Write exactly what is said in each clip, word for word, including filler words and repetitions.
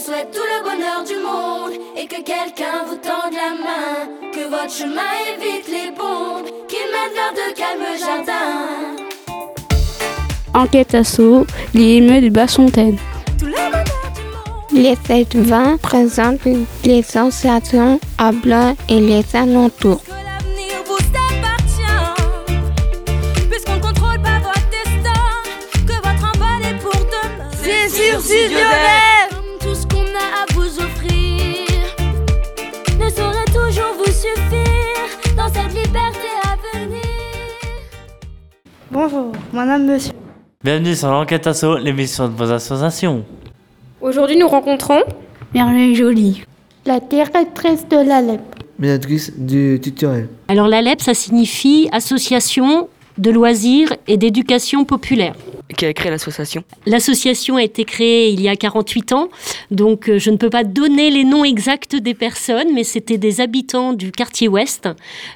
souhaite tout le bonheur du monde et que quelqu'un vous tende la main, que votre chemin évite les bombes, qu'il mène vers de calmes jardins. Enquête Asso, l'I M E de Basse-Fontaine. Les fêtes vingt présentent les sensations à Blois et les alentours. Que l'avenir vous appartient, puisqu'on ne contrôle pas votre destin, que votre envol est pour demain. C'est sur Studio Vert. Tout ce qu'on a à vous offrir ne saurait toujours vous suffire dans cette liberté à venir. Bonjour, madame, monsieur. Bienvenue sur l'Enquête Asso, l'émission de vos associations. Aujourd'hui, nous rencontrons Merveille Jolie, la directrice de l'A L E P. Médiatrice du tutoriel. Alors l'A L E P, ça signifie Association de loisirs et d'éducation populaire. Qui a créé l'association ? L'association a été créée il y a quarante-huit ans, donc euh, je ne peux pas donner les noms exacts des personnes, mais c'était des habitants du quartier ouest,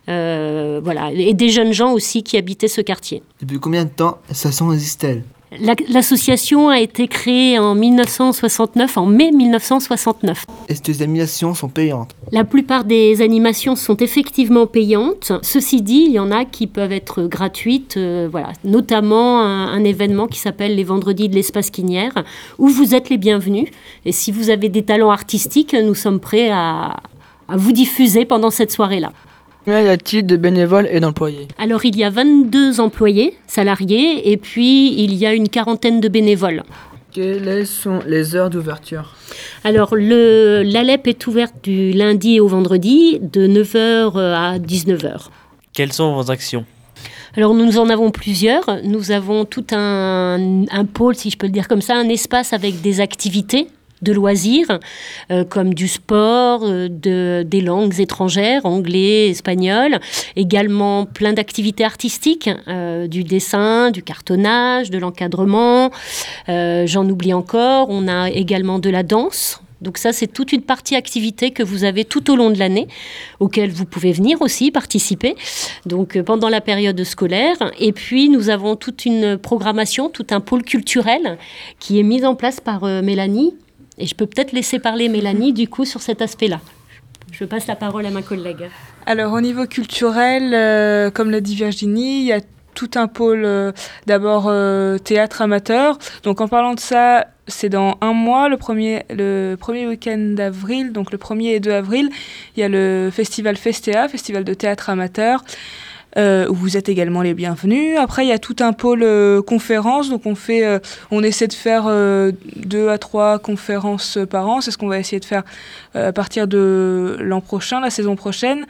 euh, voilà, et des jeunes gens aussi qui habitaient ce quartier. Depuis combien de temps l'association existe-t-elle ? La, l'association a été créée en dix-neuf cent soixante-neuf, en mai dix-neuf cent soixante-neuf. Est-ce que les animations sont payantes ? La plupart des animations sont effectivement payantes. Ceci dit, il y en a qui peuvent être gratuites, euh, voilà, notamment un, un événement qui s'appelle les Vendredis de l'Espace Quinière, où vous êtes les bienvenus. Et si vous avez des talents artistiques, nous sommes prêts à, à vous diffuser pendant cette soirée-là. Combien y a-t-il de bénévoles et d'employés ? Alors, il y a vingt-deux employés, salariés, et puis il y a une quarantaine de bénévoles. Quelles sont les heures d'ouverture ? Alors, le, l'A L E P est ouverte du lundi au vendredi, de neuf heures à dix-neuf heures. Quelles sont vos actions ? Alors, nous en avons plusieurs. Nous avons tout un, un pôle, si je peux le dire comme ça, un espace avec des activités de loisirs, euh, comme du sport, euh, de, des langues étrangères, anglais, espagnol, également plein d'activités artistiques, euh, du dessin, du cartonnage, de l'encadrement, euh, j'en oublie encore, on a également de la danse. Donc ça, c'est toute une partie activité que vous avez tout au long de l'année, auquel vous pouvez venir aussi participer, donc euh, pendant la période scolaire. Et puis, nous avons toute une programmation, tout un pôle culturel qui est mis en place par euh, Mélanie. Et je peux peut-être laisser parler Mélanie, du coup, sur cet aspect-là. Je passe la parole à ma collègue. Alors, au niveau culturel, euh, comme l'a dit Virginie, il y a tout un pôle, euh, d'abord euh, théâtre amateur. Donc, en parlant de ça, c'est dans un mois, le premier, le premier week-end d'avril, donc le premier et deux avril, il y a le festival Festea, festival de théâtre amateur, Euh, où vous êtes également les bienvenus. Après, il y a tout un pôle euh, conférences, donc on fait, euh, on essaie de faire euh, deux à trois conférences par an. C'est ce qu'on va essayer de faire euh, à partir de l'an prochain, la saison prochaine.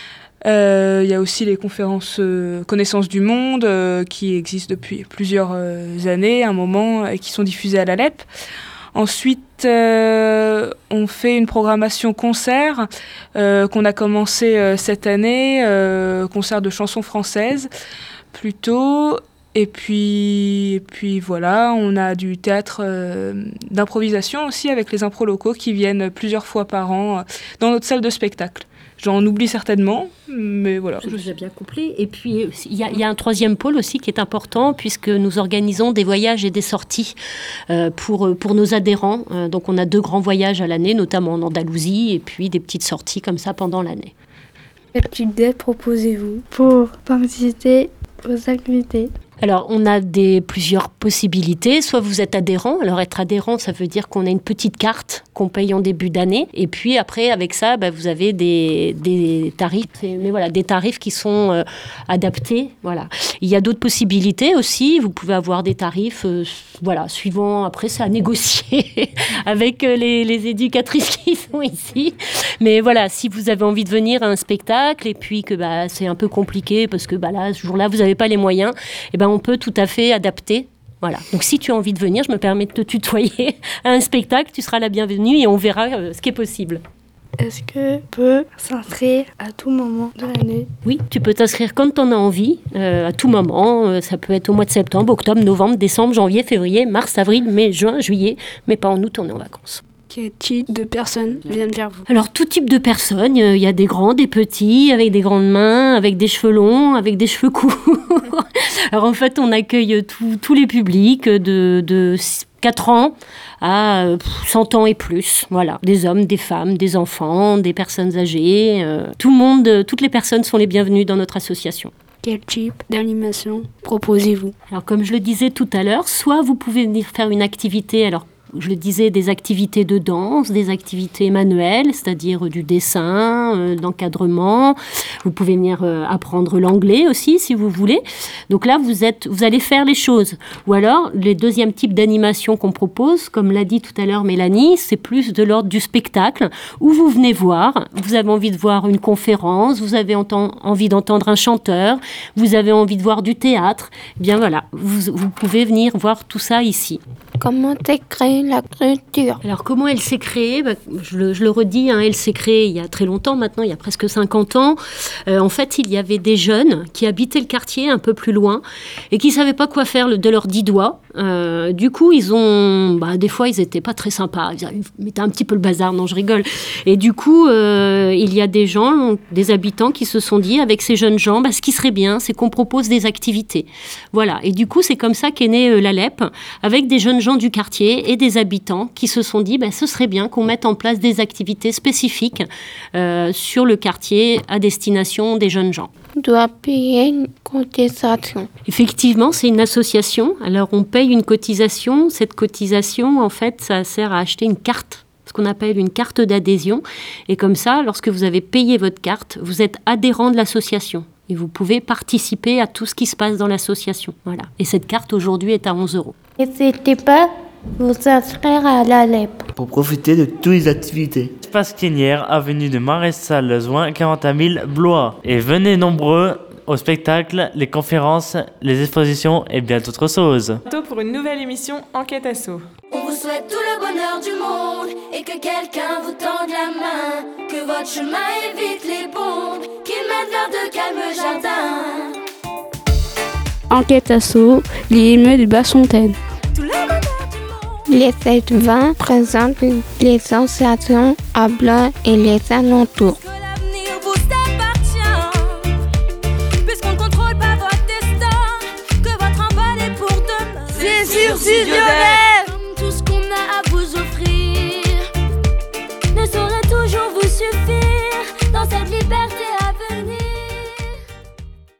Euh, il y a aussi les conférences euh, Connaissance du Monde euh, qui existent depuis plusieurs euh, années, un moment, et qui sont diffusées à l'A L E P. Ensuite, euh, on fait une programmation concert euh, qu'on a commencé euh, cette année, euh, concert de chansons françaises plutôt. Et puis, et puis voilà, on a du théâtre euh, d'improvisation aussi avec les impros locaux qui viennent plusieurs fois par an euh, dans notre salle de spectacle. J'en oublie certainement, mais voilà. Je vous ai bien compris. Et puis, il y, y a un troisième pôle aussi qui est important, puisque nous organisons des voyages et des sorties euh, pour, pour nos adhérents. Euh, donc, on a deux grands voyages à l'année, notamment en Andalousie, et puis des petites sorties comme ça pendant l'année. Quelle petite dette proposez-vous pour participer aux activités ? Alors, on a des, plusieurs possibilités. Soit vous êtes adhérent. Alors, être adhérent, ça veut dire qu'on a une petite carte qu'on paye en début d'année. Et puis, après, avec ça, bah, vous avez des, des tarifs. Mais voilà, des tarifs qui sont euh, adaptés. Voilà. Il y a d'autres possibilités aussi. Vous pouvez avoir des tarifs, euh, voilà, suivant. Après, c'est à négocier avec les, les éducatrices qui sont ici. Mais voilà, si vous avez envie de venir à un spectacle et puis que bah, c'est un peu compliqué parce que bah, là, ce jour-là, vous n'avez pas les moyens, et ben on peut tout à fait adapter. Voilà. Donc si tu as envie de venir, je me permets de te tutoyer à un spectacle, tu seras la bienvenue et on verra euh, ce qui est possible. Est-ce que tu peux s'inscrire à tout moment de l'année ? Oui, tu peux t'inscrire quand tu en as envie, euh, à tout moment. Euh, ça peut être au mois de septembre, octobre, novembre, décembre, janvier, février, mars, avril, mai, juin, juillet, mais pas en août, on est en vacances. Quel type de personnes viennent vers vous? Alors, tout type de personnes. Il y a des grands, des petits, avec des grandes mains, avec des cheveux longs, avec des cheveux courts. Alors, en fait, on accueille tout- tous les publics de, de quatre ans à euh, cent ans et plus. Voilà. Des hommes, des femmes, des enfants, des personnes âgées. euh, tout le monde, euh, toutes les personnes sont les bienvenues dans notre association. Quel type d'animation proposez-vous? Alors, comme je le disais tout à l'heure, soit vous pouvez venir faire une activité, alors je le disais, des activités de danse, des activités manuelles, c'est-à-dire du dessin, euh, d'encadrement. Vous pouvez venir euh, apprendre l'anglais aussi, si vous voulez. Donc là, vous êtes, vous allez faire les choses. Ou alors, les deuxièmes types d'animation qu'on propose, comme l'a dit tout à l'heure Mélanie, c'est plus de l'ordre du spectacle, où vous venez voir, vous avez envie de voir une conférence, vous avez enten- envie d'entendre un chanteur, vous avez envie de voir du théâtre. Eh bien voilà, vous, vous pouvez venir voir tout ça ici. Comment t'es créé la culture? Alors, comment elle s'est créée? Bah, je, le, je le redis, hein, elle s'est créée il y a très longtemps maintenant, il y a presque cinquante ans. Euh, en fait, il y avait des jeunes qui habitaient le quartier un peu plus loin et qui ne savaient pas quoi faire le- de leurs dix doigts. Euh, du coup, ils ont... Bah, des fois, ils n'étaient pas très sympas. Ils mettaient un petit peu le bazar. Non, je rigole. Et du coup, euh, il y a des gens, des habitants qui se sont dit, avec ces jeunes gens, bah, ce qui serait bien, c'est qu'on propose des activités. Voilà. Et du coup, c'est comme ça qu'est née euh, la L E P, avec des jeunes gens du quartier et des habitants qui se sont dit, bah, ce serait bien qu'on mette en place des activités spécifiques euh, sur le quartier à destination des jeunes gens. Tu dois payer une cotisation. Effectivement, c'est une association. Alors, on paye une cotisation. Cette cotisation, en fait, ça sert à acheter une carte, ce qu'on appelle une carte d'adhésion. Et comme ça, lorsque vous avez payé votre carte, vous êtes adhérent de l'association. Et vous pouvez participer à tout ce qui se passe dans l'association. Voilà. Et cette carte, aujourd'hui, est à onze euros. N'hésitez pas à vous inscrire à la L E P. Pour profiter de toutes les activités. Espace Quinière, avenue de Maréchal-Lezoin, quarante mille Blois. Et venez nombreux au spectacle, les conférences, les expositions et bien d'autres choses. Bientôt pour une nouvelle émission Enquête Asso. On vous souhaite tout le bonheur du monde et que quelqu'un vous tende la main. Que votre chemin évite les bombes, qu'il mène vers de calmes jardins. Enquête Asso, l'émeute de Basse-Fontaine. Tout le bonheur du monde. Les fêtes vingt présentent les sensations à Blois et les alentours. Que l'avenir vous appartient, puisqu'on ne contrôle pas votre destin, que votre envol est pour demain. C'est sur Studio Net.